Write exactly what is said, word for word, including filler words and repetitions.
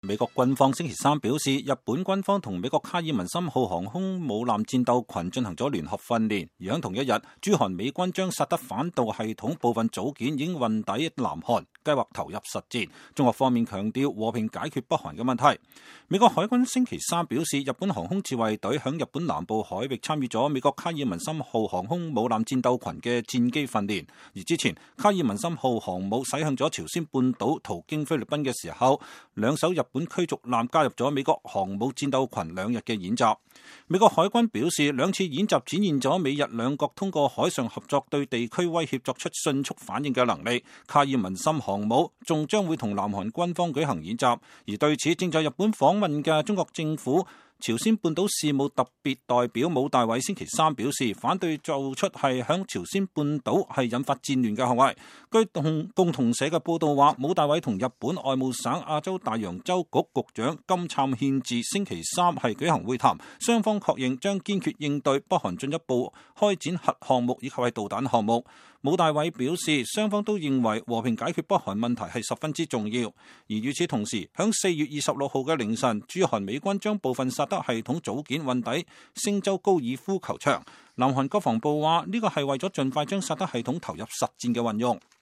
美國軍方星期三表示，日本軍方同美國卡爾文森號航空母艦戰鬥群進行咗聯合訓練，而喺同一日，駐韓美軍將薩德反導系統部分組件已經運抵南韓，計劃投入實戰。中國方面強調和平解決北韓嘅問題。美國海軍星期三表示，日本航空自衛隊響日本南部海域參與咗美國卡爾文森號航空母艦戰鬥群嘅戰機訓練。而之前卡爾文森號航母駛向咗朝鮮半島途經菲律賓嘅時候，兩艘日本驅逐艦加入咗美國航母戰鬥群兩日嘅演習。美國海軍表示，兩次演習展現咗美日兩國通過海上合作對地區威脅作出迅速反應嘅能力。卡爾文森航母仲將會同南韓軍方舉行演習。而對此，正在日本訪問嘅中國政府朝鮮半島事務特別代表武大偉星期三表示，反對做出係響朝鮮半島係引發戰亂嘅行為。據同共同社嘅報道話，武大偉同日本外務省亞洲大洋洲局局長金杉憲治星期三係舉行會談，雙方確認將堅決應對北韓進一步開展核項目以及係導彈項目。武大偉表示，雙方都認為和平解決北韓問題係十分之重要。而與此同時，響四月二十六號嘅凌晨，駐韓美軍將部分薩德系統組件運抵星洲高爾夫球場。南韓國防部話，呢個係為咗盡快將薩德系統投入實戰嘅運用。